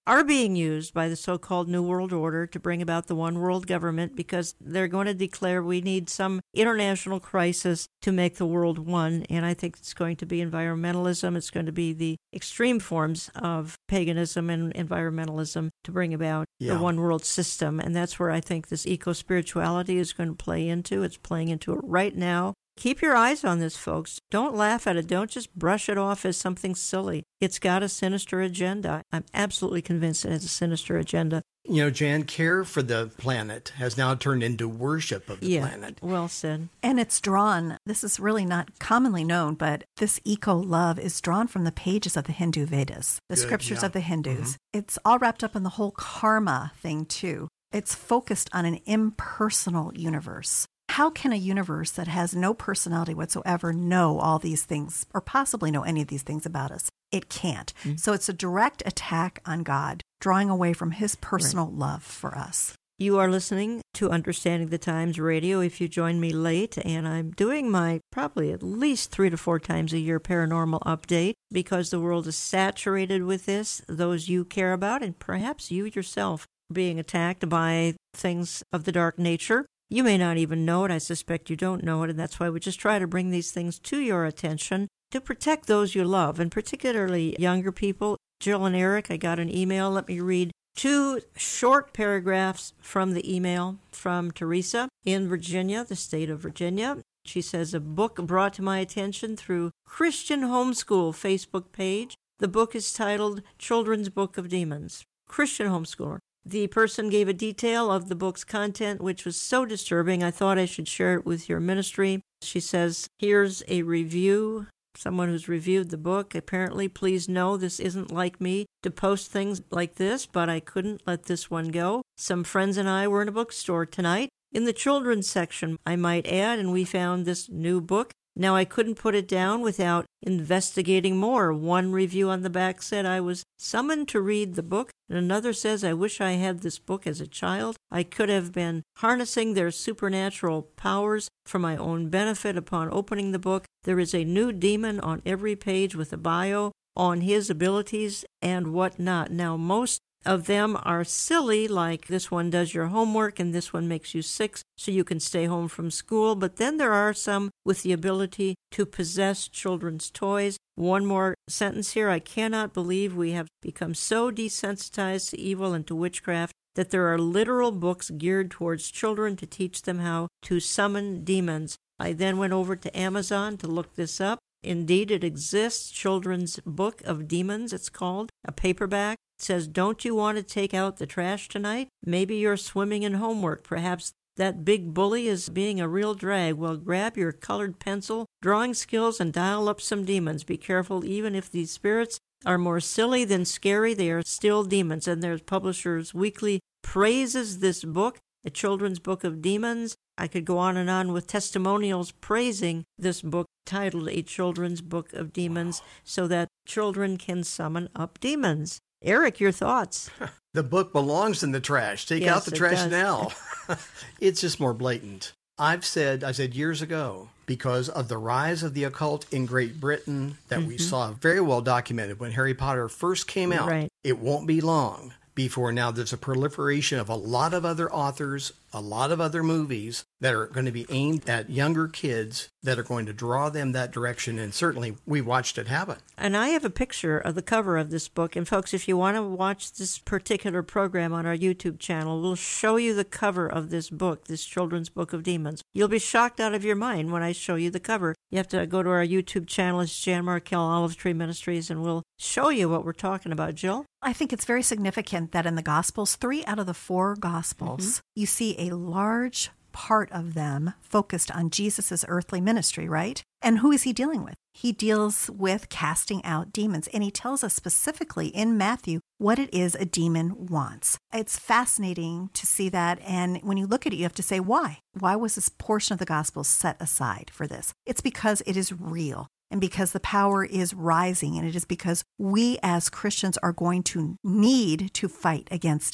are being used by the so-called New World Order to bring about the one world government, because they're going to declare we need some international crisis to make the world one. And I think it's going to be environmentalism. It's going to be the extreme forms of paganism and environmentalism to bring about the one world system. And that's where I think this eco-spirituality is going to play into. It's playing into it right now. Keep your eyes on this, folks. Don't laugh at it. Don't just brush it off as something silly. It's got a sinister agenda. I'm absolutely convinced it has a sinister agenda. You know, Jan, care for the planet has now turned into worship of the planet. Well said. And it's drawn, this is really not commonly known, but this eco-love is drawn from the pages of the Hindu Vedas, the scriptures of the Hindus. It's all wrapped up in the whole karma thing, too. It's focused on an impersonal universe. How can a universe that has no personality whatsoever know all these things, or possibly know any of these things about us? It can't. So it's a direct attack on God, drawing away from his personal love for us. You are listening to Understanding the Times Radio. If you join me late, and I'm doing my probably at least 3 to 4 times a year paranormal update, because the world is saturated with this, those you care about, and perhaps you yourself being attacked by things of the dark nature. You may not even know it. I suspect you don't know it, and that's why we just try to bring these things to your attention to protect those you love, and particularly younger people. Jill and Eric, I got an email. Let me read 2 short paragraphs from the email from Teresa in Virginia, the state of Virginia. She says, a book brought to my attention through Christian Homeschool Facebook page. The book is titled Children's Book of Demons. Christian Homeschooler. The person gave a detail of the book's content, which was so disturbing, I thought I should share it with your ministry. She says, here's a review, someone who's reviewed the book. Apparently, please know this isn't like me to post things like this, but I couldn't let this one go. Some friends and I were in a bookstore tonight, in the children's section, I might add, and we found this new book. Now, I couldn't put it down without investigating more. One review on the back said I was summoned to read the book, and another says I wish I had this book as a child. I could have been harnessing their supernatural powers for my own benefit. Upon opening the book, there is a new demon on every page with a bio on his abilities and whatnot. Now, most of them are silly, like this one does your homework and this one makes you sick so you can stay home from school. But then there are some with the ability to possess children's toys. One more sentence here. I cannot believe we have become so desensitized to evil and to witchcraft that there are literal books geared towards children to teach them how to summon demons. I then went over to Amazon to look this up. Indeed, it exists. Children's Book of Demons, it's called, a paperback. It says, don't you want to take out the trash tonight? Maybe you're swimming in homework. Perhaps that big bully is being a real drag. Well, grab your colored pencil, drawing skills, and dial up some demons. Be careful, even if these spirits are more silly than scary, they are still demons. And their Publishers Weekly praises this book, A Children's Book of Demons. I could go on with testimonials praising this book titled A Children's Book of Demons, so that children can summon up demons. Eric, your thoughts? The book belongs in the trash. Take out the trash now. It's just more blatant. I said years ago, because of the rise of the occult in Great Britain that we saw very well documented when Harry Potter first came out, it won't be long before now there's a proliferation of a lot of other authors, a lot of other movies that are going to be aimed at younger kids that are going to draw them that direction. And certainly we watched it happen. And I have a picture of the cover of this book. And folks, if you want to watch this particular program on our YouTube channel, we'll show you the cover of this book, this Children's Book of Demons. You'll be shocked out of your mind when I show you the cover. You have to go to our YouTube channel. It's Jan Markell, Olive Tree Ministries, and we'll show you what we're talking about. Jill? I think it's very significant that in the Gospels, 3 out of the 4 Gospels, you see a large part of them focused on Jesus' earthly ministry, right? And who is he dealing with? He deals with casting out demons. And he tells us specifically in Matthew what it is a demon wants. It's fascinating to see that. And when you look at it, you have to say, why? Why was this portion of the gospel set aside for this? It's because it is real. And because the power is rising, and it is because we as Christians are going to need to fight against it.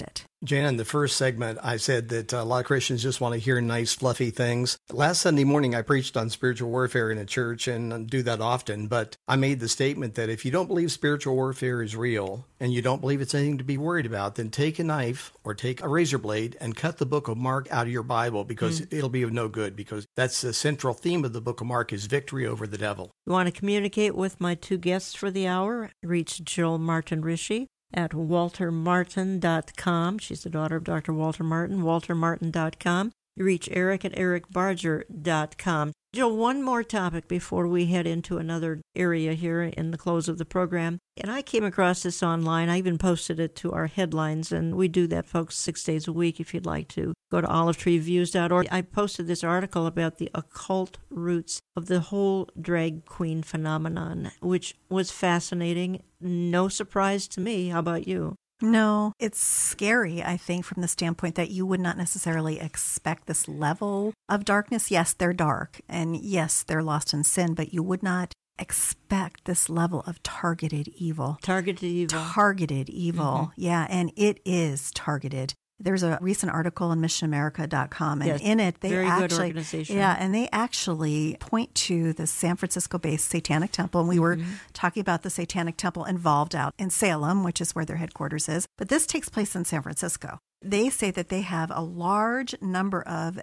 Jan, in the first segment, I said that a lot of Christians just want to hear nice, fluffy things. Last Sunday morning, I preached on spiritual warfare in a church, and do that often, but I made the statement that if you don't believe spiritual warfare is real, and you don't believe it's anything to be worried about, then take a knife or take a razor blade and cut the book of Mark out of your Bible, because it'll be of no good, because that's the central theme of the book of Mark is victory over the devil. You want to communicate with my two guests for the hour? Reach Jill Martin Rishi at waltermartin.com. She's the daughter of Dr. Walter Martin, waltermartin.com. You reach Eric at ericbarger.com. Jill, one more topic before we head into another area here in the close of the program. And I came across this online. I even posted it to our headlines, and we do that, folks, 6 days a week if you'd like to. Go to olivetreeviews.org. I posted this article about the occult roots of the whole drag queen phenomenon, which was fascinating. No surprise to me. How about you? No, it's scary, I think, from the standpoint that you would not necessarily expect this level of darkness. Yes, they're dark, and yes, they're lost in sin, but you would not expect this level of targeted evil. Targeted evil. Targeted evil, yeah, and it is targeted. There's a recent article on missionamerica.com, and in it, they very actually, good organization. yeah, and they actually point to the San Francisco-based Satanic Temple, and we were talking about the Satanic Temple involved out in Salem, which is where their headquarters is, but this takes place in San Francisco. They say that they have a large number of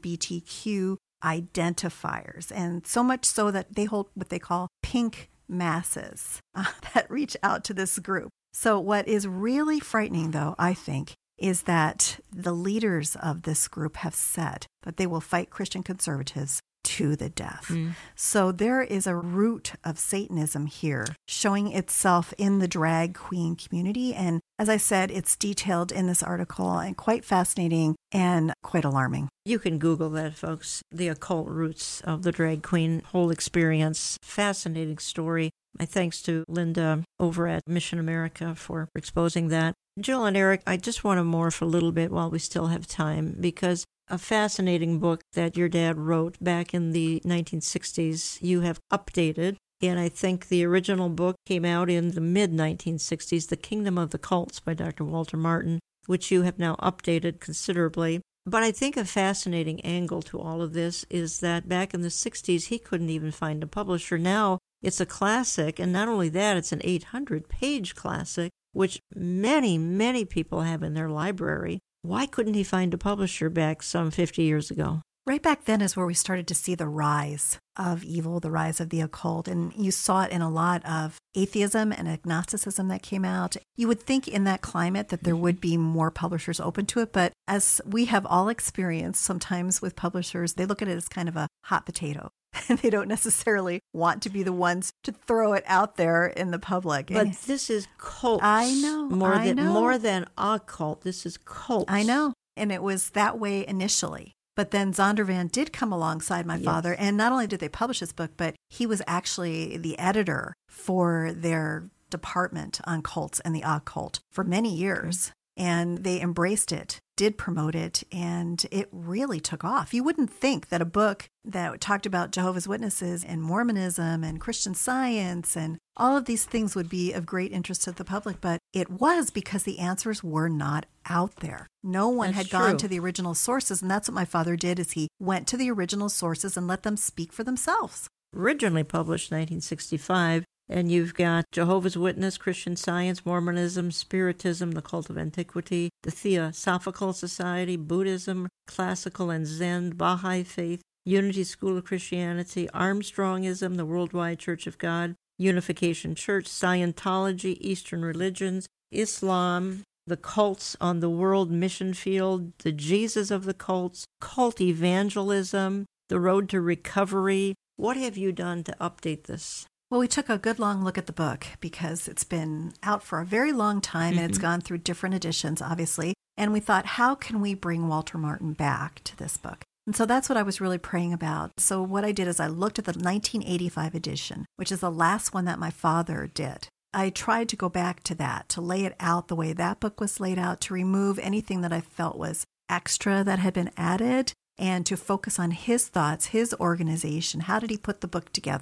LGBTQ identifiers, and so much so that they hold what they call pink masses that reach out to this group. So what is really frightening, though, I think, is that the leaders of this group have said that they will fight Christian conservatives to the death. So there is a root of Satanism here showing itself in the drag queen community. And as I said, it's detailed in this article and quite fascinating and quite alarming. You can Google that, folks. The occult roots of the drag queen whole experience. Fascinating story. My thanks to Linda over at Mission America for exposing that. Jill and Eric, I just want to morph a little bit while we still have time, because a fascinating book that your dad wrote back in the 1960s, you have updated. And I think the original book came out in the mid-1960s, The Kingdom of the Cults by Dr. Walter Martin, which you have now updated considerably. But I think a fascinating angle to all of this is that back in the 60s, he couldn't even find a publisher. Now it's a classic, and not only that, it's an 800-page classic, which many, many people have in their library. Why couldn't he find a publisher back some 50 years ago? Right back then is where we started to see the rise of evil, the rise of the occult. And you saw it in a lot of atheism and agnosticism that came out. You would think in that climate that there would be more publishers open to it. But as we have all experienced, sometimes with publishers, they look at it as kind of a hot potato. And they don't necessarily want to be the ones to throw it out there in the public. But and this is cult. I know. More than occult. This is cult. I know. And it was that way initially. But then Zondervan did come alongside my father, and not only did they publish this book, but he was actually the editor for their department on cults and the occult for many years. And they embraced it, did promote it, and it really took off. You wouldn't think that a book that talked about Jehovah's Witnesses and Mormonism and Christian Science and all of these things would be of great interest to the public, but it was because the answers were not out there. No one had gone to the original sources, and that's what my father did, is he went to the original sources and let them speak for themselves. Originally published 1965, and you've got Jehovah's Witness, Christian Science, Mormonism, Spiritism, the Cult of Antiquity, the Theosophical Society, Buddhism, Classical and Zen, Baha'i Faith, Unity School of Christianity, Armstrongism, the Worldwide Church of God, Unification Church, Scientology, Eastern Religions, Islam, the cults on the world mission field, the Jesus of the cults, cult evangelism, the road to recovery. What have you done to update this? Well, we took a good long look at the book because it's been out for a very long time and it's gone through different editions, obviously. And we thought, how can we bring Walter Martin back to this book? And so that's what I was really praying about. So what I did is I looked at the 1985 edition, which is the last one that my father did. I tried to go back to that, to lay it out the way that book was laid out, to remove anything that I felt was extra that had been added, and to focus on his thoughts, his organization. How did he put the book together?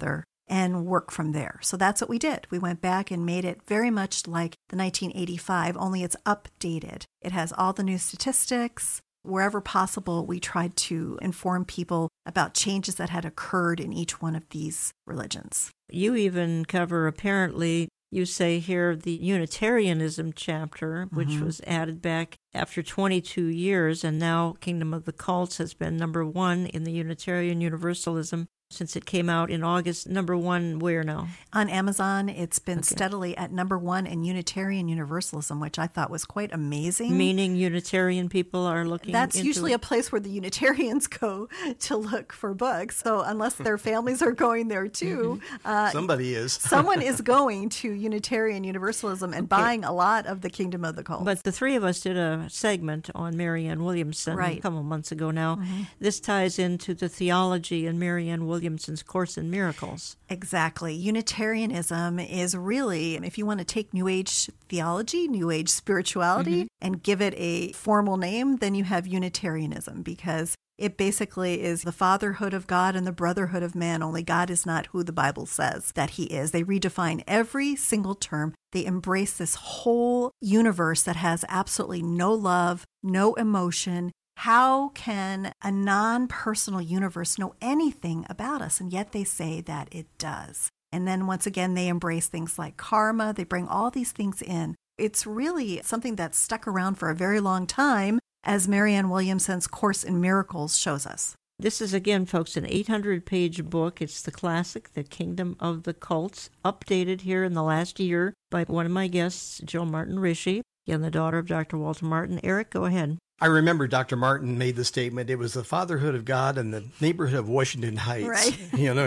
and work from there. So that's what we did. We went back and made it very much like the 1985, only it's updated. It has all the new statistics. Wherever possible, we tried to inform people about changes that had occurred in each one of these religions. You even cover, apparently, you say here, the Unitarianism chapter, which was added back after 22 years, and now Kingdom of the Cults has been number 1 in the Unitarian Universalism since it came out in August. Number 1 where now? On Amazon, it's been steadily at number 1 in Unitarian Universalism, which I thought was quite amazing. Meaning Unitarian people are looking That's into usually it? a place where the Unitarians go to look for books. So unless their families are going there too. Somebody is. Someone is going to Unitarian Universalism and buying a lot of the Kingdom of the Cults. But the three of us did a segment on Marianne Williamson a couple months ago now. This ties into the theology in Marianne Williamson's Course in Miracles. Exactly. Unitarianism is really, if you want to take New Age theology, New Age spirituality, and give it a formal name, then you have Unitarianism, because it basically is the fatherhood of God and the brotherhood of man, only God is not who the Bible says that he is. They redefine every single term. They embrace this whole universe that has absolutely no love, no emotion. How can a non-personal universe know anything about us? And yet they say that it does. And then once again, they embrace things like karma. They bring all these things in. It's really something that's stuck around for a very long time, as Marianne Williamson's Course in Miracles shows us. This is, again, folks, an 800-page book. It's the classic, The Kingdom of the Cults, updated here in the last year by one of my guests, Jill Martin Rishi, again, the daughter of Dr. Walter Martin. Eric, go ahead. I remember Dr. Martin made the statement, it was the fatherhood of God and the neighborhood of Washington Heights. Right.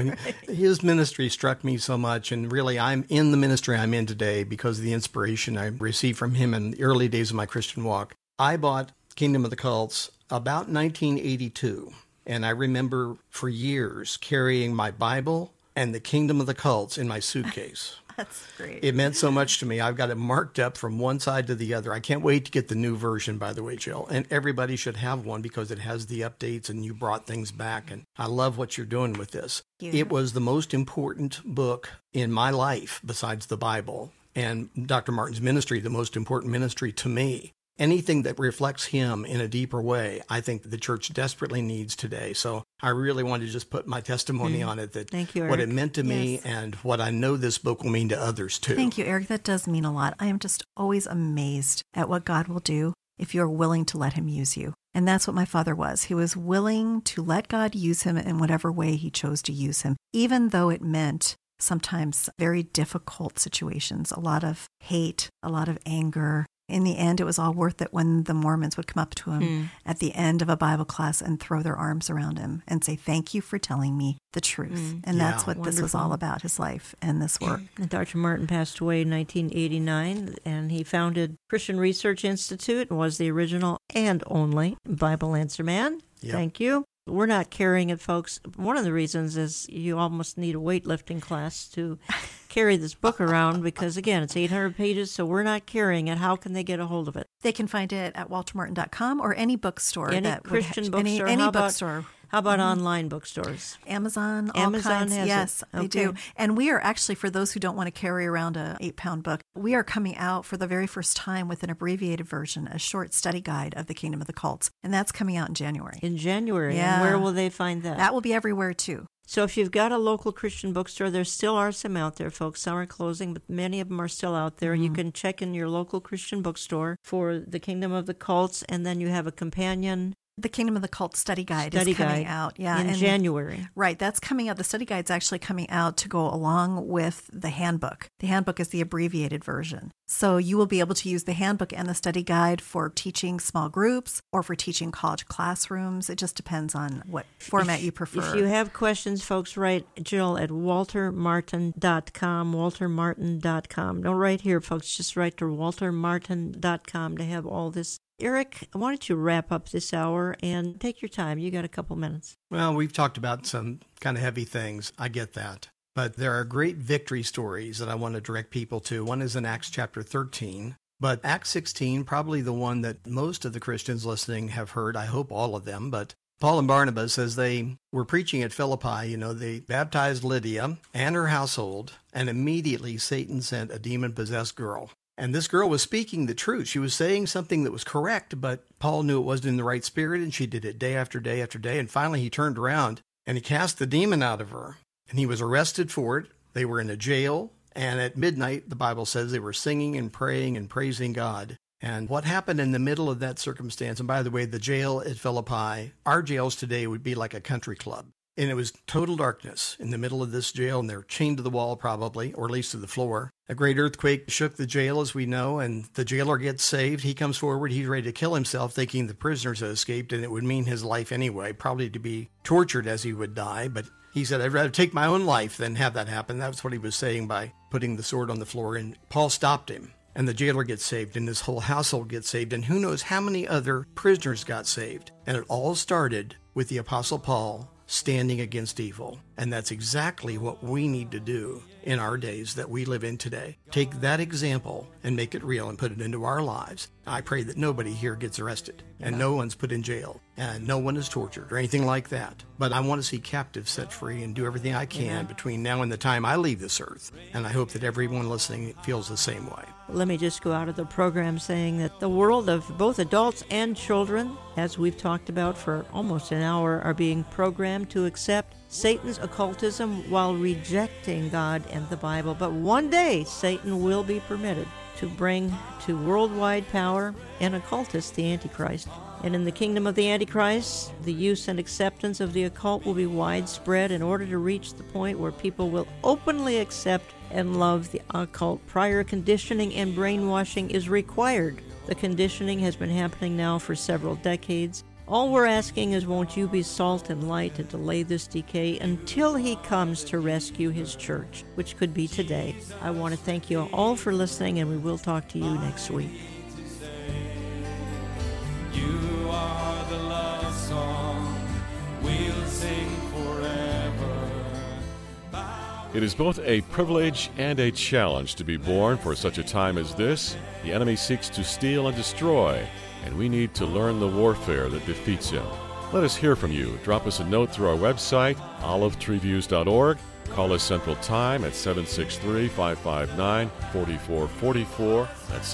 His ministry struck me so much, and really I'm in the ministry I'm in today because of the inspiration I received from him in the early days of my Christian walk. I bought Kingdom of the Cults about 1982, and I remember for years carrying my Bible and the Kingdom of the Cults in my suitcase. That's great. It meant so much to me. I've got it marked up from one side to the other. I can't wait to get the new version, by the way, Jill. And everybody should have one because it has the updates and you brought things back. And I love what you're doing with this. It was the most important book in my life besides the Bible. And Dr. Martin's ministry, the most important ministry to me. Anything that reflects him in a deeper way, I think the church desperately needs today. So I really wanted to just put my testimony on it, that Thank you, what Eric. it meant to me and what I know this book will mean to others too. Thank you, Eric. That does mean a lot. I am just always amazed at what God will do if you're willing to let him use you. And that's what my father was. He was willing to let God use him in whatever way he chose to use him, even though it meant sometimes very difficult situations, a lot of hate, a lot of anger. In the end, it was all worth it when the Mormons would come up to him at the end of a Bible class and throw their arms around him and say, thank you for telling me the truth. And that's what this was all about, his life and this work. And Dr. Martin passed away in 1989, and he founded Christian Research Institute and was the original and only Bible Answer Man. Yep. Thank you. We're not carrying it, folks. One of the reasons is you almost need a weightlifting class to carry this book around because, again, it's 800 pages, so we're not carrying it. How can they get a hold of it? They can find it at waltermartin.com or any bookstore. Any Christian bookstore? Any How bookstore. How about online bookstores? Amazon, all Amazon kinds. has Yes, it. they do. And we are actually, for those who don't want to carry around a 8-pound book, we are coming out for the very first time with an abbreviated version, a short study guide of the Kingdom of the Cults. And that's coming out in January. In January. Yeah. And where will they find that? That will be everywhere, too. So if you've got a local Christian bookstore, there still are some out there, folks. Some are closing, but many of them are still out there. You can check in your local Christian bookstore for the Kingdom of the Cults, and then you have a companion. The Kingdom of the Cult study guide is coming out. Yeah, in January. Right, that's coming out. The study guide's actually coming out to go along with the handbook. The handbook is the abbreviated version. So you will be able to use the handbook and the study guide for teaching small groups or for teaching college classrooms. It just depends on what format you prefer. If you have questions, folks, write Jill at waltermartin.com, waltermartin.com. Don't write here, folks. Just write to waltermartin.com to have all this. Eric, why don't you wrap up this hour and take your time? You got a couple minutes. Well, we've talked about some kind of heavy things. I get that. But there are great victory stories that I want to direct people to. One is in Acts chapter 13. But Acts 16, probably the one that most of the Christians listening have heard. I hope all of them. But Paul and Barnabas, as they were preaching at Philippi, they baptized Lydia and her household, and immediately Satan sent a demon-possessed girl. And this girl was speaking the truth. She was saying something that was correct, but Paul knew it wasn't in the right spirit, and she did it day after day after day. And finally, he turned around, and he cast the demon out of her, and he was arrested for it. They were in a jail, and at midnight, the Bible says they were singing and praying and praising God. And what happened in the middle of that circumstance, and by the way, the jail at Philippi, our jails today would be like a country club. And it was total darkness in the middle of this jail, and they're chained to the wall probably, or at least to the floor. A great earthquake shook the jail, as we know, and the jailer gets saved. He comes forward. He's ready to kill himself, thinking the prisoners had escaped, and it would mean his life anyway, probably to be tortured as he would die. But he said, I'd rather take my own life than have that happen. That's what he was saying by putting the sword on the floor, and Paul stopped him. And the jailer gets saved, and his whole household gets saved, and who knows how many other prisoners got saved. And it all started with the Apostle Paul standing against evil. And that's exactly what we need to do in our days that we live in today. Take that example and make it real and put it into our lives. I pray that nobody here gets arrested, and no one's put in jail, and no one is tortured or anything like that. But I want to see captives set free and do everything I can between now and the time I leave this earth. And I hope that everyone listening feels the same way. Let me just go out of the program saying that the world of both adults and children, as we've talked about for almost an hour, are being programmed to accept Satan's occultism while rejecting God and the Bible. But one day, Satan will be permitted to bring to worldwide power an occultist, the Antichrist. And in the kingdom of the Antichrist, the use and acceptance of the occult will be widespread in order to reach the point where people will openly accept and love the occult. Prior conditioning and brainwashing is required. The conditioning has been happening now for several decades. All we're asking is, won't you be salt and light to delay this decay until he comes to rescue his church, which could be today. I want to thank you all for listening, and we will talk to you next week. You are the love song we'll sing forever. It is both a privilege and a challenge to be born for such a time as this. The enemy seeks to steal and destroy, and we need to learn the warfare that defeats him. Let us hear from you. Drop us a note through our website, olivetreeviews.org. Call us Central Time at 763-559-4444. That's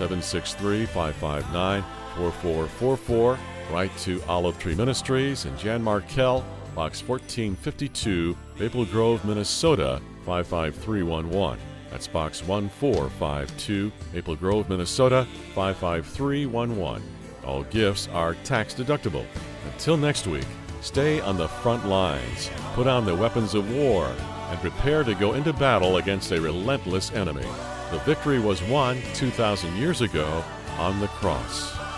763-559-4444. Write to Olive Tree Ministries and Jan Markell, Box 1452, Maple Grove, Minnesota, 55311. That's Box 1452, Maple Grove, Minnesota, 55311. All gifts are tax deductible. Until next week, stay on the front lines, put on the weapons of war, and prepare to go into battle against a relentless enemy. The victory was won 2,000 years ago on the cross.